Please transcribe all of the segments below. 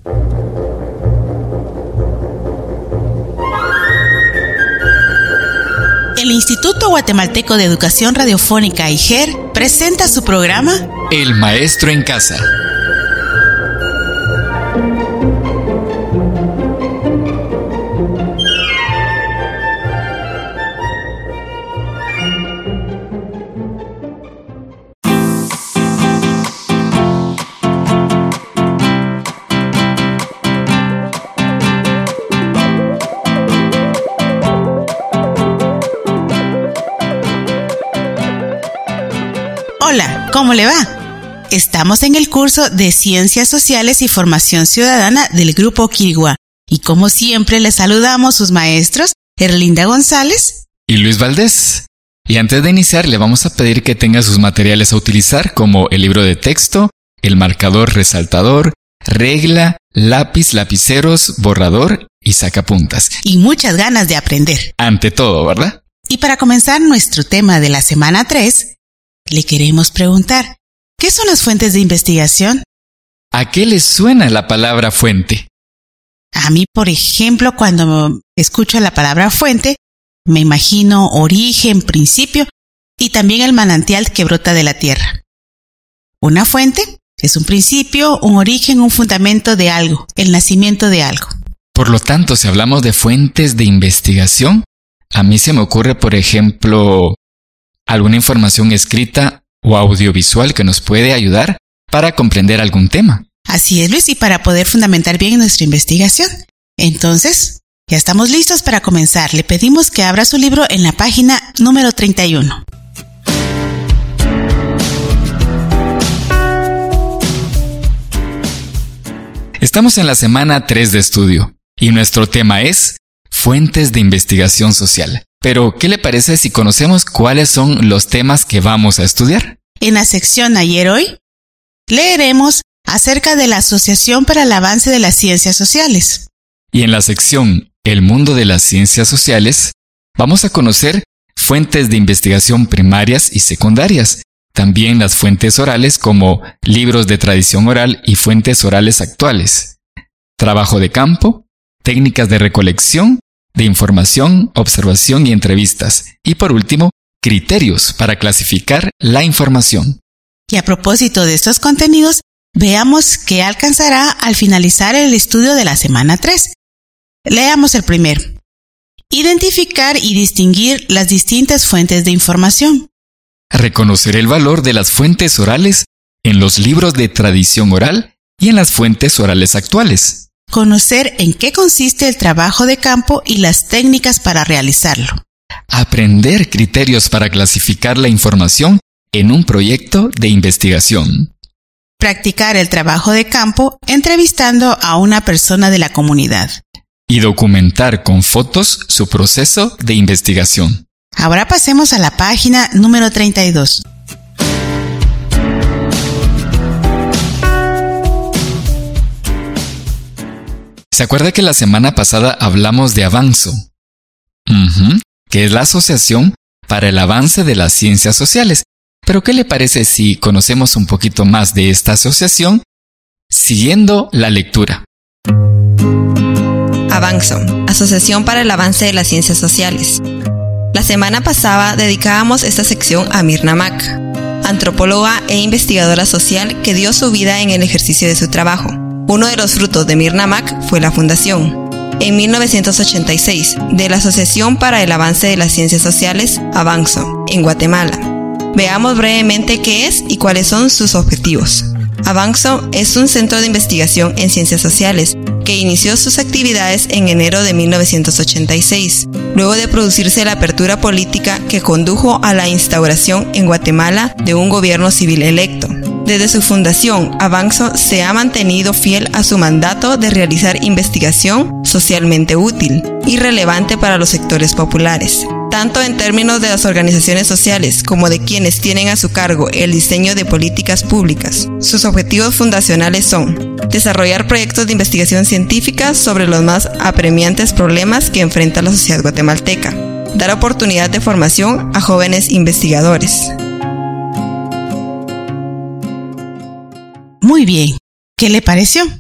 El Instituto Guatemalteco de Educación Radiofónica IGER presenta su programa El Maestro en Casa. Hola, ¿cómo le va? Estamos en el curso de Ciencias Sociales y Formación Ciudadana del Grupo Quiriguá. Y como siempre, les saludamos sus maestros, Erlinda González y Luis Valdés. Y antes de iniciar, le vamos a pedir que tenga sus materiales a utilizar, como el libro de texto, el marcador resaltador, regla, lápiz, lapiceros, borrador y sacapuntas. Y muchas ganas de aprender. Ante todo, ¿verdad? Y para comenzar nuestro tema de la semana 3, le queremos preguntar, ¿qué son las fuentes de investigación? ¿A qué le suena la palabra fuente? A mí, por ejemplo, cuando escucho la palabra fuente, me imagino origen, principio y también el manantial que brota de la tierra. Una fuente es un principio, un origen, un fundamento de algo, el nacimiento de algo. Por lo tanto, si hablamos de fuentes de investigación, a mí se me ocurre, por ejemplo, alguna información escrita o audiovisual que nos puede ayudar para comprender algún tema. Así es, Luis, y para poder fundamentar bien nuestra investigación. Entonces, ya estamos listos para comenzar. Le pedimos que abra su libro en la página número 31. Estamos en la semana 3 de estudio y nuestro tema es fuentes de investigación social. Pero, ¿qué le parece si conocemos cuáles son los temas que vamos a estudiar? En la sección Ayer Hoy, leeremos acerca de la Asociación para el Avance de las Ciencias Sociales. Y en la sección El Mundo de las Ciencias Sociales, vamos a conocer fuentes de investigación primarias y secundarias, también las fuentes orales como libros de tradición oral y fuentes orales actuales, trabajo de campo, técnicas de recolección, de información, observación y entrevistas. Y por último, criterios para clasificar la información. Y a propósito de estos contenidos, veamos qué alcanzará al finalizar el estudio de la semana 3. Leamos el primero. Identificar y distinguir las distintas fuentes de información. Reconocer el valor de las fuentes orales en los libros de tradición oral y en las fuentes orales actuales. Conocer en qué consiste el trabajo de campo y las técnicas para realizarlo. Aprender criterios para clasificar la información en un proyecto de investigación. Practicar el trabajo de campo entrevistando a una persona de la comunidad. Y documentar con fotos su proceso de investigación. Ahora pasemos a la página número 32. ¿Se acuerda que la semana pasada hablamos de Avanzo? Que es la Asociación para el Avance de las Ciencias Sociales. Pero ¿qué le parece si conocemos un poquito más de esta asociación siguiendo la lectura? Avanzo, Asociación para el Avance de las Ciencias Sociales. La semana pasada dedicábamos esta sección a Mirna Mack, antropóloga e investigadora social que dio su vida en el ejercicio de su trabajo. Uno de los frutos de Mirna Mack fue la fundación, en 1986, de la Asociación para el Avance de las Ciencias Sociales, Avanzo, en Guatemala. Veamos brevemente qué es y cuáles son sus objetivos. Avanzo es un centro de investigación en ciencias sociales que inició sus actividades en enero de 1986, luego de producirse la apertura política que condujo a la instauración en Guatemala de un gobierno civil electo. Desde su fundación, Avanzo se ha mantenido fiel a su mandato de realizar investigación socialmente útil y relevante para los sectores populares, tanto en términos de las organizaciones sociales como de quienes tienen a su cargo el diseño de políticas públicas. Sus objetivos fundacionales son desarrollar proyectos de investigación científica sobre los más apremiantes problemas que enfrenta la sociedad guatemalteca, dar oportunidad de formación a jóvenes investigadores. Muy bien, ¿qué le pareció?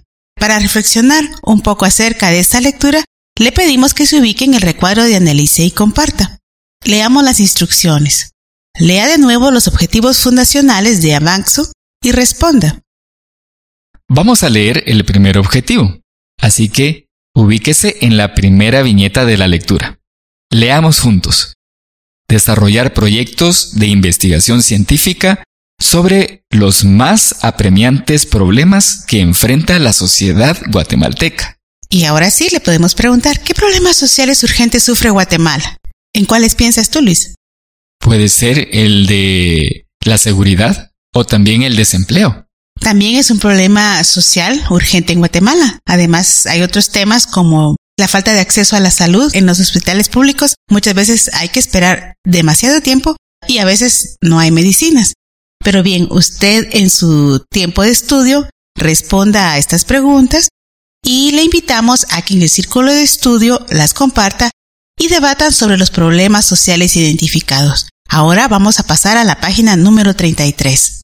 Para reflexionar un poco acerca de esta lectura, le pedimos que se ubique en el recuadro de Analice y comparta. Leamos las instrucciones. Lea de nuevo los objetivos fundacionales de Avanxo y responda. Vamos a leer el primer objetivo, así que ubíquese en la primera viñeta de la lectura. Leamos juntos. Desarrollar proyectos de investigación científica sobre los más apremiantes problemas que enfrenta la sociedad guatemalteca. Y ahora sí le podemos preguntar, ¿qué problemas sociales urgentes sufre Guatemala? ¿En cuáles piensas tú, Luis? Puede ser el de la seguridad o también el desempleo. También es un problema social urgente en Guatemala. Además, hay otros temas como la falta de acceso a la salud en los hospitales públicos. Muchas veces hay que esperar demasiado tiempo y a veces no hay medicinas. Pero bien, usted en su tiempo de estudio responda a estas preguntas y le invitamos a que en el círculo de estudio las comparta y debatan sobre los problemas sociales identificados. Ahora vamos a pasar a la página número 33.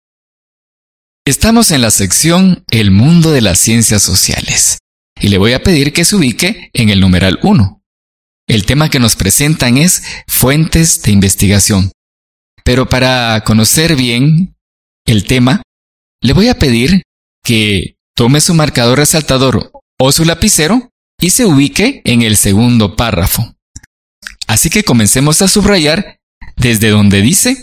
Estamos en la sección El mundo de las ciencias sociales y le voy a pedir que se ubique en el numeral 1. El tema que nos presentan es fuentes de investigación. Pero para conocer bien el tema, le voy a pedir que tome su marcador resaltador o su lapicero y se ubique en el segundo párrafo. Así que comencemos a subrayar desde donde dice: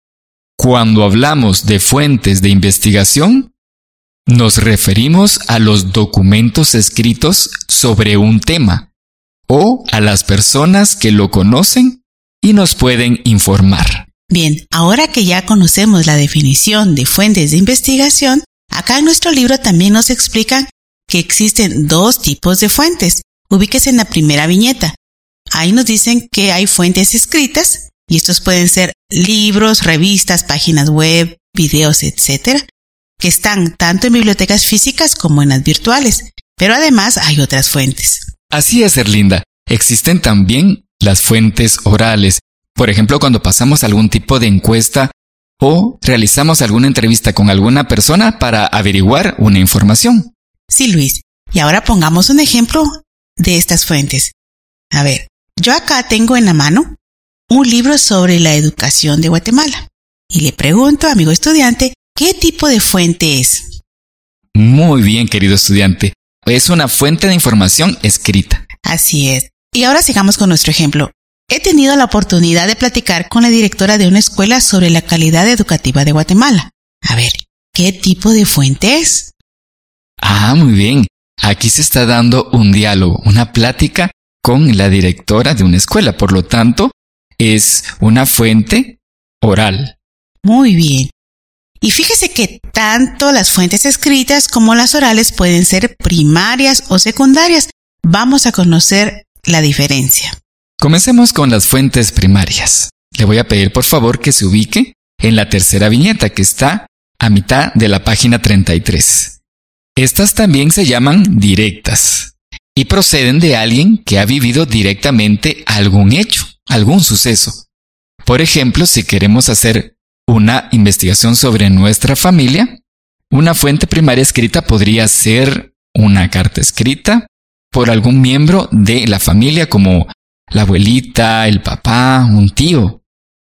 cuando hablamos de fuentes de investigación, nos referimos a los documentos escritos sobre un tema o a las personas que lo conocen y nos pueden informar. Bien, ahora que ya conocemos la definición de fuentes de investigación, acá en nuestro libro también nos explican que existen dos tipos de fuentes. Ubíquese en la primera viñeta. Ahí nos dicen que hay fuentes escritas, y estos pueden ser libros, revistas, páginas web, videos, etc., que están tanto en bibliotecas físicas como en las virtuales. Pero además hay otras fuentes. Así es, Erlinda. Existen también las fuentes orales. Por ejemplo, cuando pasamos algún tipo de encuesta o realizamos alguna entrevista con alguna persona para averiguar una información. Sí, Luis. Y ahora pongamos un ejemplo de estas fuentes. A ver, yo acá tengo en la mano un libro sobre la educación de Guatemala. Y le pregunto, amigo estudiante, ¿qué tipo de fuente es? Muy bien, querido estudiante. Es una fuente de información escrita. Así es. Y ahora sigamos con nuestro ejemplo. He tenido la oportunidad de platicar con la directora de una escuela sobre la calidad educativa de Guatemala. A ver, ¿qué tipo de fuente es? Muy bien. Aquí se está dando un diálogo, una plática con la directora de una escuela. Por lo tanto, es una fuente oral. Muy bien. Y fíjese que tanto las fuentes escritas como las orales pueden ser primarias o secundarias. Vamos a conocer la diferencia. Comencemos con las fuentes primarias. Le voy a pedir por favor que se ubique en la tercera viñeta que está a mitad de la página 33. Estas también se llaman directas y proceden de alguien que ha vivido directamente algún hecho, algún suceso. Por ejemplo, si queremos hacer una investigación sobre nuestra familia, una fuente primaria escrita podría ser una carta escrita por algún miembro de la familia como la abuelita, el papá, un tío.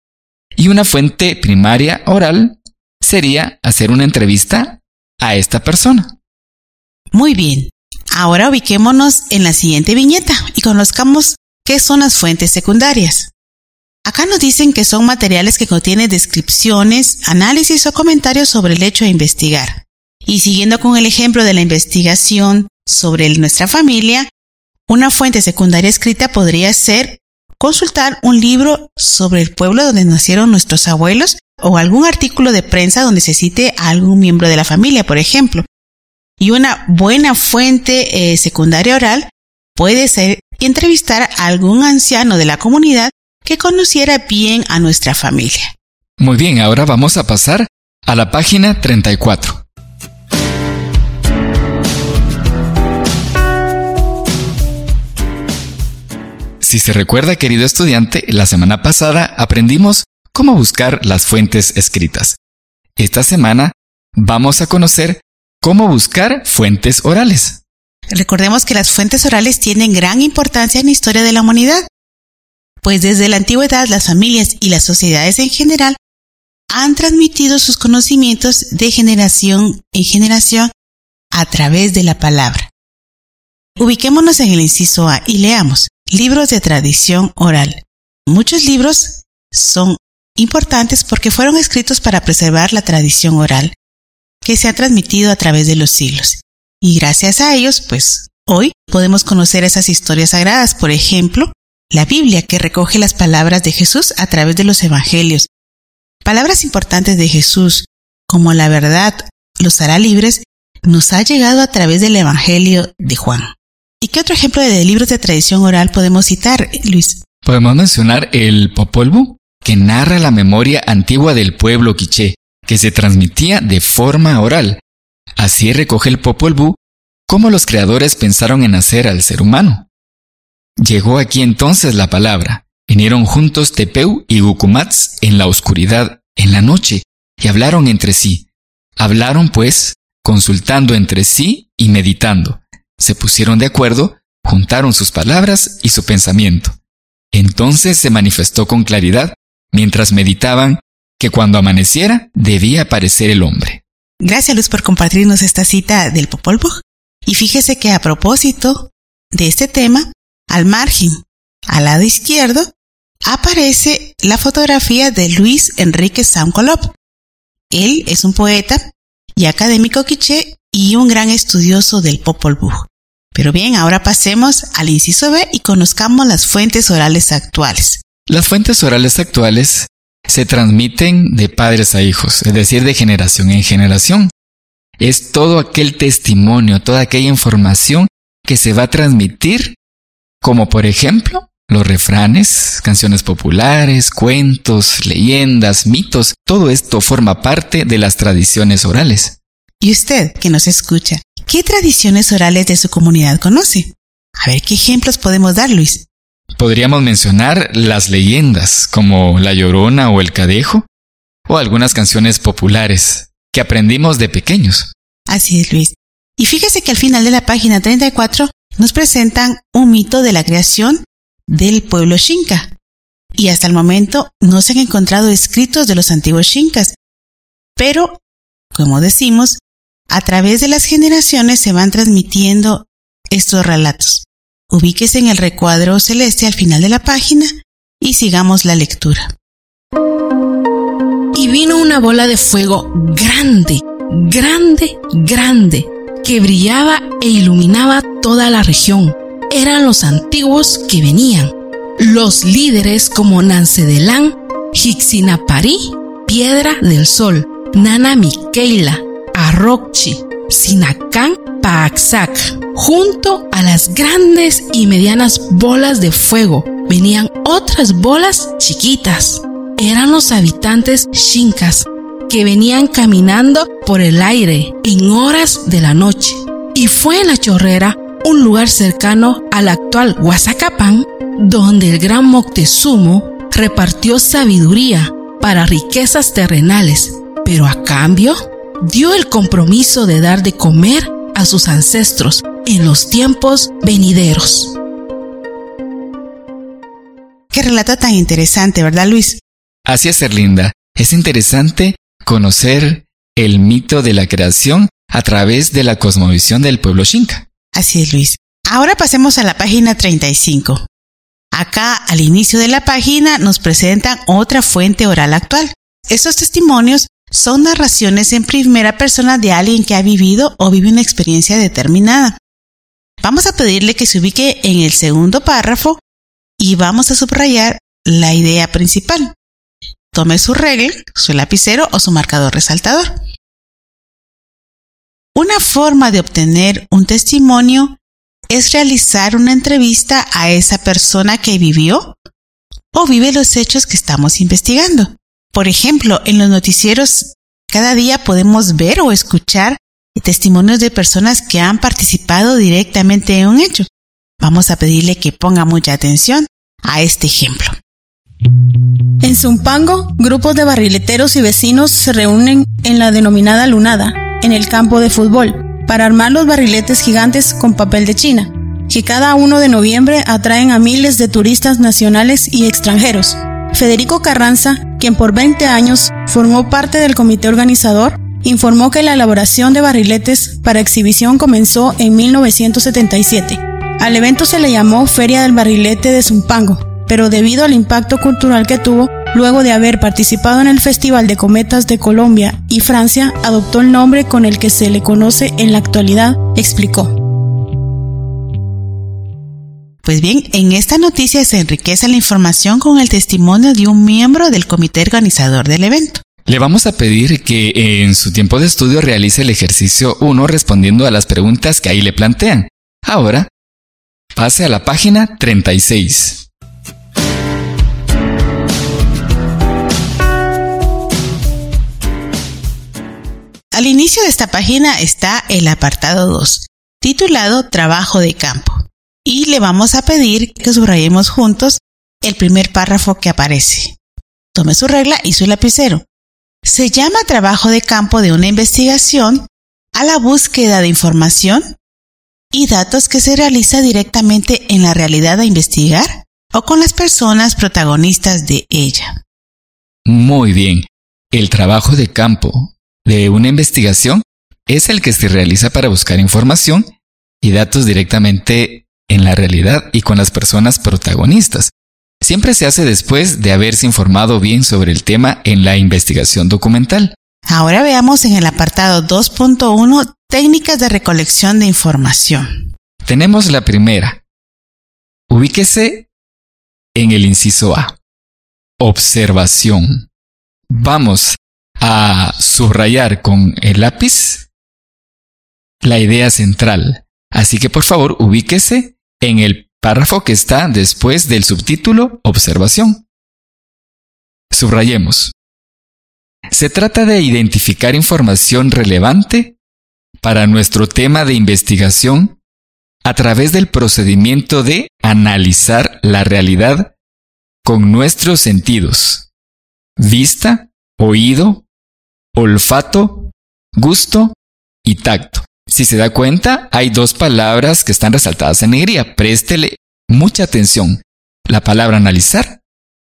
Y una fuente primaria oral sería hacer una entrevista a esta persona. Muy bien. Ahora ubiquémonos en la siguiente viñeta y conozcamos qué son las fuentes secundarias. Acá nos dicen que son materiales que contienen descripciones, análisis o comentarios sobre el hecho de investigar. Y siguiendo con el ejemplo de la investigación sobre nuestra familia, una fuente secundaria escrita podría ser consultar un libro sobre el pueblo donde nacieron nuestros abuelos o algún artículo de prensa donde se cite a algún miembro de la familia, por ejemplo. Y una buena fuente secundaria oral puede ser entrevistar a algún anciano de la comunidad que conociera bien a nuestra familia. Muy bien, ahora vamos a pasar a la página 34. Si se recuerda, querido estudiante, la semana pasada aprendimos cómo buscar las fuentes escritas. Esta semana vamos a conocer cómo buscar fuentes orales. recordemos que las fuentes orales tienen gran importancia en la historia de la humanidad, pues desde la antigüedad las familias y las sociedades en general han transmitido sus conocimientos de generación en generación a través de la palabra. Ubiquémonos en el inciso A y leamos libros de tradición oral. Muchos libros son importantes porque fueron escritos para preservar la tradición oral que se ha transmitido a través de los siglos. Y gracias a ellos, hoy podemos conocer esas historias sagradas. Por ejemplo, la Biblia, que recoge las palabras de Jesús a través de los evangelios. Palabras importantes de Jesús, como la verdad los hará libres, nos ha llegado a través del evangelio de Juan. ¿Y qué otro ejemplo de libros de tradición oral podemos citar, Luis? Podemos mencionar el Popol Vuh, que narra la memoria antigua del pueblo quiché, que se transmitía de forma oral. Así recoge el Popol Vuh cómo los creadores pensaron en hacer al ser humano. Llegó aquí entonces la palabra. Vinieron juntos Tepeu y Gucumats en la oscuridad, en la noche, y hablaron entre sí. Hablaron pues, consultando entre sí y meditando. Se pusieron de acuerdo, juntaron sus palabras y su pensamiento. Entonces se manifestó con claridad, mientras meditaban, que cuando amaneciera debía aparecer el hombre. Gracias, Luz, por compartirnos esta cita del Popol Vuh. Y fíjese que a propósito de este tema, al margen, al lado izquierdo, aparece la fotografía de Luis Enrique Samcolop. Él es un poeta y académico quiché y un gran estudioso del Popol Vuh. Pero bien, ahora pasemos al inciso B y conozcamos las fuentes orales actuales. Las fuentes orales actuales se transmiten de padres a hijos, es decir, de generación en generación. Es todo aquel testimonio, toda aquella información que se va a transmitir, como por ejemplo, los refranes, canciones populares, cuentos, leyendas, mitos. Todo esto forma parte de las tradiciones orales. ¿Y usted, que nos escucha, qué tradiciones orales de su comunidad conoce? A ver, ¿qué ejemplos podemos dar, Luis? Podríamos mencionar las leyendas, como La Llorona o El Cadejo, o algunas canciones populares que aprendimos de pequeños. Así es, Luis. Y fíjese que al final de la página 34 nos presentan un mito de la creación del pueblo Xinca. Y hasta el momento no se han encontrado escritos de los antiguos xincas. Pero, como decimos, a través de las generaciones se van transmitiendo estos relatos. Ubíquese en el recuadro celeste al final de la página y sigamos la lectura. Y vino una bola de fuego grande, grande, grande, que brillaba e iluminaba toda la región. Eran los antiguos que venían, los líderes como Nancedelán, Jixinapari, Piedra del Sol, Nana Miqueila, Arrochi, Sinacán, Paaxac. Junto a las grandes y medianas bolas de fuego venían otras bolas chiquitas. Eran los habitantes xincas que venían caminando por el aire en horas de la noche. Y fue en La Chorrera, un lugar cercano al actual Huazacapán, donde el gran Moctezuma repartió sabiduría para riquezas terrenales, pero a cambio dio el compromiso de dar de comer a sus ancestros en los tiempos venideros. Qué relato tan interesante, ¿verdad, Luis? Así es, Erlinda. Es interesante conocer el mito de la creación a través de la cosmovisión del pueblo xinca. Así es, Luis. Ahora pasemos a la página 35. Acá, al inicio de la página, nos presentan otra fuente oral actual. Estos testimonios son narraciones en primera persona de alguien que ha vivido o vive una experiencia determinada. Vamos a pedirle que se ubique en el segundo párrafo y vamos a subrayar la idea principal. Tome su regla, su lapicero o su marcador resaltador. Una forma de obtener un testimonio es realizar una entrevista a esa persona que vivió o vive los hechos que estamos investigando. Por ejemplo, en los noticieros cada día podemos ver o escuchar testimonios de personas que han participado directamente en un hecho. Vamos a pedirle que ponga mucha atención a este ejemplo. En Zumpango, grupos de barrileteros y vecinos se reúnen en la denominada Lunada, en el campo de fútbol, para armar los barriletes gigantes con papel de China, que cada 1 de noviembre atraen a miles de turistas nacionales y extranjeros. Federico Carranza, quien por 20 años formó parte del comité organizador, informó que la elaboración de barriletes para exhibición comenzó en 1977. Al evento se le llamó Feria del Barrilete de Zumpango, pero debido al impacto cultural que tuvo, luego de haber participado en el Festival de Cometas de Colombia y Francia, adoptó el nombre con el que se le conoce en la actualidad, explicó. Pues bien, en esta noticia se enriquece la información con el testimonio de un miembro del comité organizador del evento. Le vamos a pedir que en su tiempo de estudio realice el ejercicio 1 respondiendo a las preguntas que ahí le plantean. Ahora, pase a la página 36. Al inicio de esta página está el apartado 2, titulado Trabajo de campo. Y le vamos a pedir que subrayemos juntos el primer párrafo que aparece. Tome su regla y su lapicero. Se llama trabajo de campo de una investigación a la búsqueda de información y datos que se realiza directamente en la realidad a investigar o con las personas protagonistas de ella. Muy bien. El trabajo de campo de una investigación es el que se realiza para buscar información y datos directamente en la realidad y con las personas protagonistas. Siempre se hace después de haberse informado bien sobre el tema en la investigación documental. Ahora veamos en el apartado 2.1 técnicas de recolección de información. Tenemos la primera. Ubíquese en el inciso A. Observación. Vamos a subrayar con el lápiz la idea central. Así que por favor ubíquese en el párrafo que está después del subtítulo Observación. Subrayemos. Se trata de identificar información relevante para nuestro tema de investigación a través del procedimiento de analizar la realidad con nuestros sentidos: vista, oído, olfato, gusto y tacto. Si se da cuenta, hay 2 palabras que están resaltadas en negrilla. Préstele mucha atención. La palabra analizar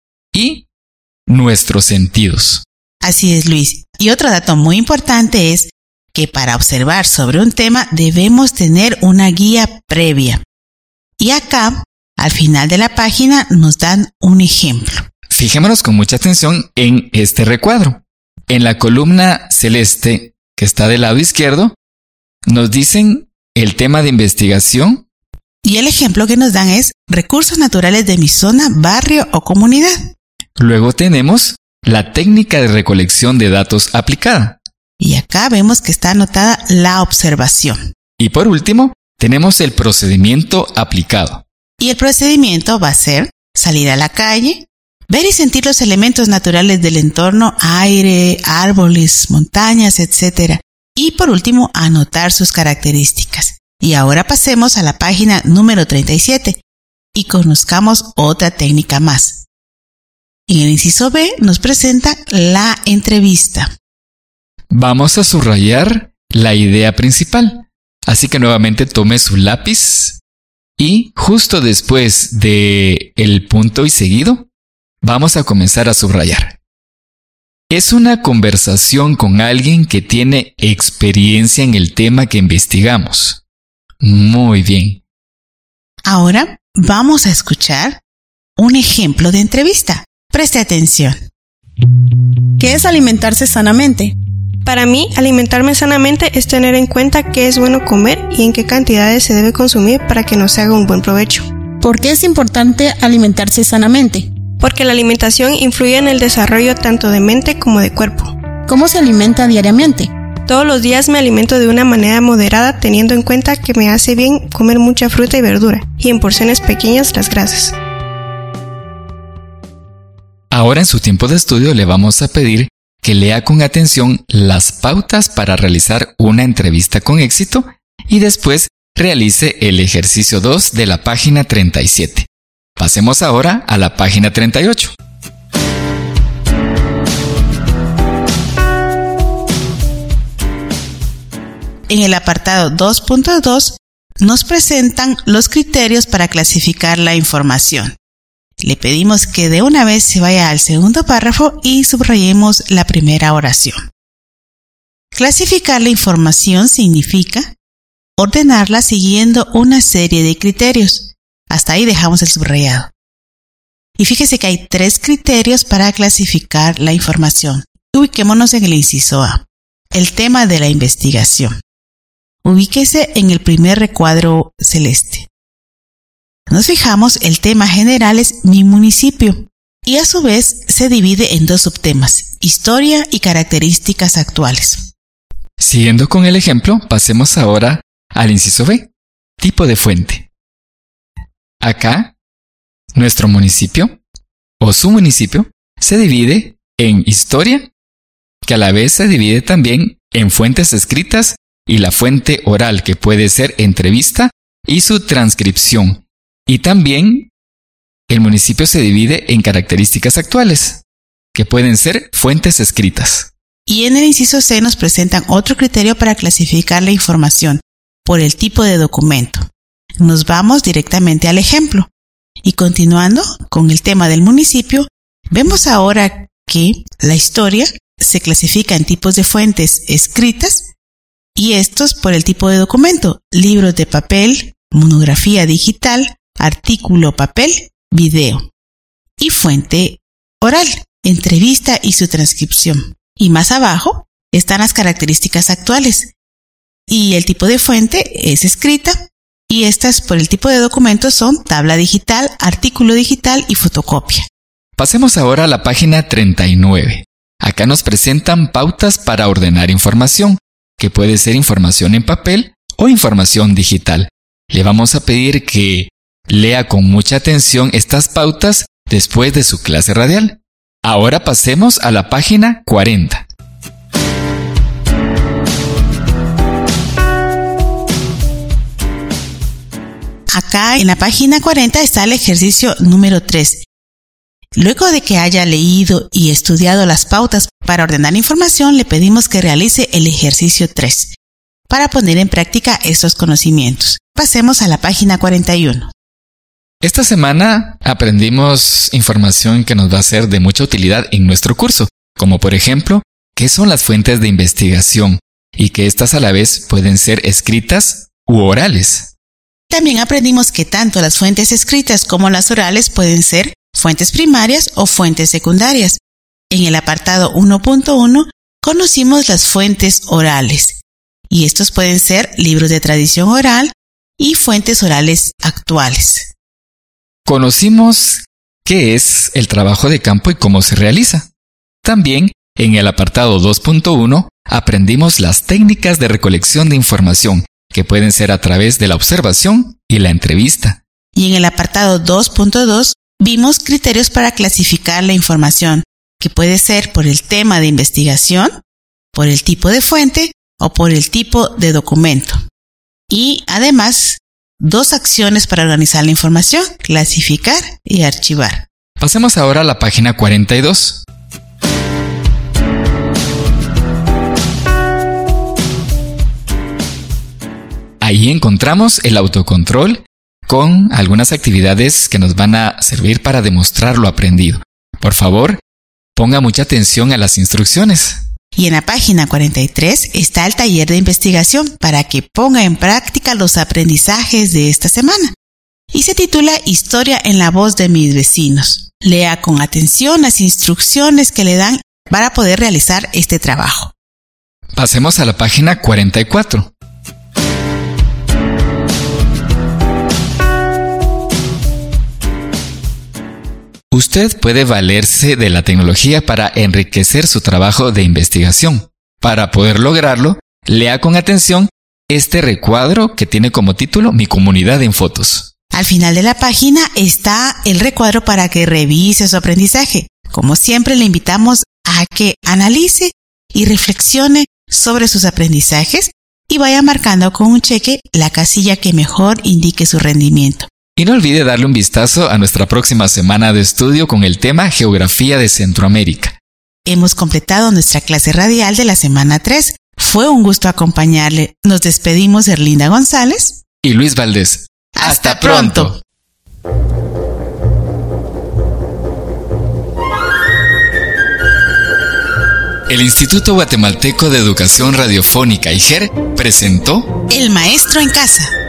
y nuestros sentidos. Así es, Luis. Y otro dato muy importante es que para observar sobre un tema debemos tener una guía previa. Y acá, al final de la página, nos dan un ejemplo. Fijémonos con mucha atención en este recuadro. En la columna celeste que está del lado izquierdo, nos dicen el tema de investigación. Y el ejemplo que nos dan es recursos naturales de mi zona, barrio o comunidad. Luego tenemos la técnica de recolección de datos aplicada. Y acá vemos que está anotada la observación. Y por último, tenemos el procedimiento aplicado. Y el procedimiento va a ser salir a la calle, ver y sentir los elementos naturales del entorno, aire, árboles, montañas, etc. Y por último, anotar sus características. Y ahora pasemos a la página número 37 y conozcamos otra técnica más. En el inciso B nos presenta la entrevista. Vamos a subrayar la idea principal. Así que nuevamente tome su lápiz y justo después de el punto y seguido, vamos a comenzar a subrayar. Es una conversación con alguien que tiene experiencia en el tema que investigamos. Muy bien. Ahora vamos a escuchar un ejemplo de entrevista. Preste atención. ¿Qué es alimentarse sanamente? Para mí, alimentarme sanamente es tener en cuenta qué es bueno comer y en qué cantidades se debe consumir para que nos haga un buen provecho. ¿Por qué es importante alimentarse sanamente? Porque la alimentación influye en el desarrollo tanto de mente como de cuerpo. ¿Cómo se alimenta diariamente? Todos los días me alimento de una manera moderada, teniendo en cuenta que me hace bien comer mucha fruta y verdura, y en porciones pequeñas las grasas. Ahora en su tiempo de estudio le vamos a pedir que lea con atención las pautas para realizar una entrevista con éxito y después realice el ejercicio 2 de la página 37. Pasemos ahora a la página 38. en el apartado 2.2 nos presentan los criterios para clasificar la información. Le pedimos que de una vez se vaya al segundo párrafo y subrayemos la primera oración. Clasificar la información significa ordenarla siguiendo una serie de criterios. Hasta ahí dejamos el subrayado. Y fíjese que hay 3 criterios para clasificar la información. Ubiquémonos en el inciso A, el tema de la investigación. Ubíquese en el primer recuadro celeste. Nos fijamos, el tema general es mi municipio y a su vez se divide en 2 subtemas, historia y características actuales. Siguiendo con el ejemplo, pasemos ahora al inciso B, tipo de fuente. Acá, nuestro municipio o su municipio se divide en historia, que a la vez se divide también en fuentes escritas y la fuente oral, que puede ser entrevista y su transcripción. Y también el municipio se divide en características actuales, que pueden ser fuentes escritas. Y en el inciso C nos presentan otro criterio para clasificar la información, por el tipo de documento. Nos vamos directamente al ejemplo. Y continuando con el tema del municipio, vemos ahora que la historia se clasifica en tipos de fuentes escritas y estos por el tipo de documento: libros de papel, monografía digital, artículo papel, video. Y fuente oral, entrevista y su transcripción. Y más abajo están las características actuales. Y el tipo de fuente es escrita y estas por el tipo de documento son tabla digital, artículo digital y fotocopia. Pasemos ahora a la página 39. Acá nos presentan pautas para ordenar información, que puede ser información en papel o información digital. Le vamos a pedir que lea con mucha atención estas pautas después de su clase radial. Ahora pasemos a la página 40. Acá en la página 40 está el ejercicio número 3. Luego de que haya leído y estudiado las pautas para ordenar información, le pedimos que realice el ejercicio 3 para poner en práctica estos conocimientos. Pasemos a la página 41. Esta semana aprendimos información que nos va a ser de mucha utilidad en nuestro curso, como por ejemplo, qué son las fuentes de investigación y que estas a la vez pueden ser escritas u orales. También aprendimos que tanto las fuentes escritas como las orales pueden ser fuentes primarias o fuentes secundarias. En el apartado 1.1 conocimos las fuentes orales, y estos pueden ser libros de tradición oral y fuentes orales actuales. Conocimos qué es el trabajo de campo y cómo se realiza. También, en el apartado 2.1, aprendimos las técnicas de recolección de información, que pueden ser a través de la observación y la entrevista. Y en el apartado 2.2 vimos criterios para clasificar la información, que puede ser por el tema de investigación, por el tipo de fuente o por el tipo de documento. Y además, 2 acciones para organizar la información: clasificar y archivar. Pasemos ahora a la página 42. Ahí encontramos el autocontrol con algunas actividades que nos van a servir para demostrar lo aprendido. Por favor, ponga mucha atención a las instrucciones. Y en la página 43 está el taller de investigación para que ponga en práctica los aprendizajes de esta semana. Y se titula Historia en la voz de mis vecinos. Lea con atención las instrucciones que le dan para poder realizar este trabajo. Pasemos a la página 44. Usted puede valerse de la tecnología para enriquecer su trabajo de investigación. Para poder lograrlo, lea con atención este recuadro que tiene como título Mi comunidad en fotos. Al final de la página está el recuadro para que revise su aprendizaje. Como siempre, le invitamos a que analice y reflexione sobre sus aprendizajes y vaya marcando con un cheque la casilla que mejor indique su rendimiento. Y no olvide darle un vistazo a nuestra próxima semana de estudio con el tema Geografía de Centroamérica. Hemos completado nuestra clase radial de la semana 3. Fue un gusto acompañarle. Nos despedimos de Erlinda González y Luis Valdés. ¡Hasta pronto! El Instituto Guatemalteco de Educación Radiofónica IGER presentó El Maestro en Casa.